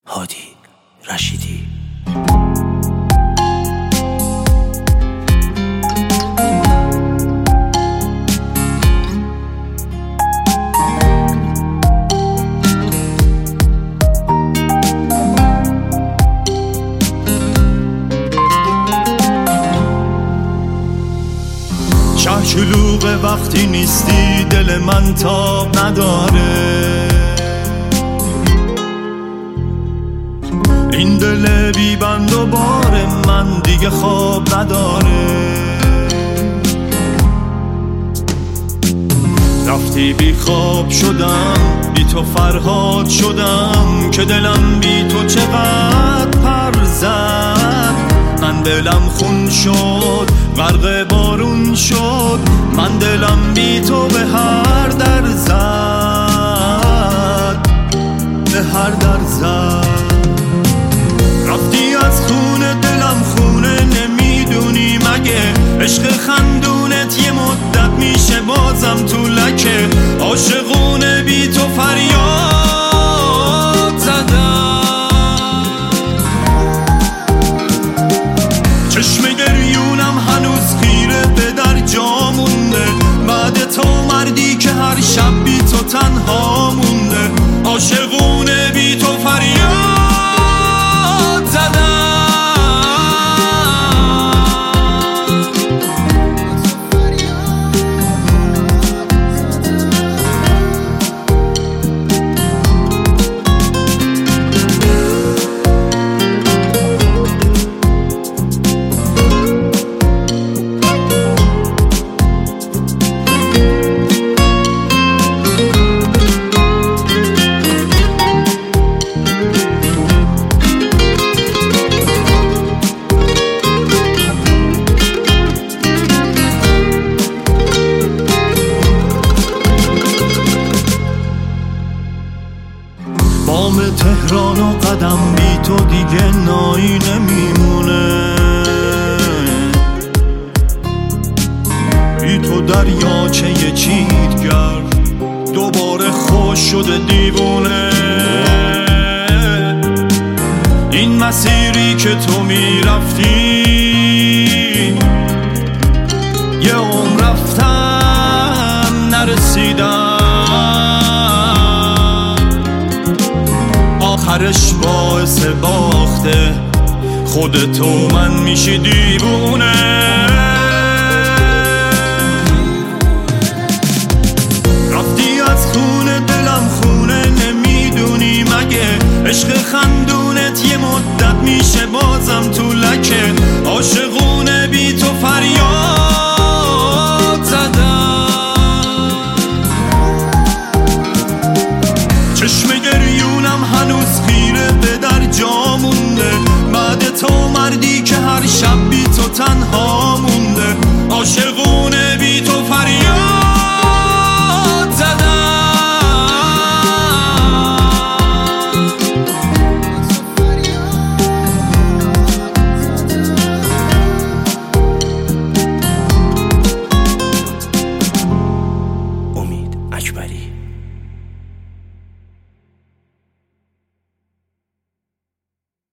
هادی رشیدی. شهر شلوغ وقتی نیستی، دل من تاب نداره. این دل بی بند و بار من دیگه خواب نداره. رفتی بی خواب شدم، بی تو فرهاد شدم که دلم بی تو چقدر پر زد. من دلم خون شد، غرق بارون شد. من دلم بی تو به هر در زد، به هر در زد. رفتی از خونه دلم خونه، نمیدونی مگه عشق خندونت یه مدت میشه بازم تو لکه. عاشقونه بی تو فریاد زدم، چشم گریونم هنوز خیره به در جا مونده. بعد تو مردی که هر شب بی تو تنها مونده. عاشقونه بی تو فریاد بام تهران و قدم بی تو دیگه نایی نمیمونه. بی تو دریاچه یه چیتگر دوباره خوش شده دیوونه. این مسیری که تو میرفتی یه عمر رفتم نرسیدم. آخرش باعث باخته خودت و من میشی دیوونه. رفتی از خونه دلم خونه، نمیدونی مگه عشق خندونت یه مدت میشه بازم تو لکه. عاشق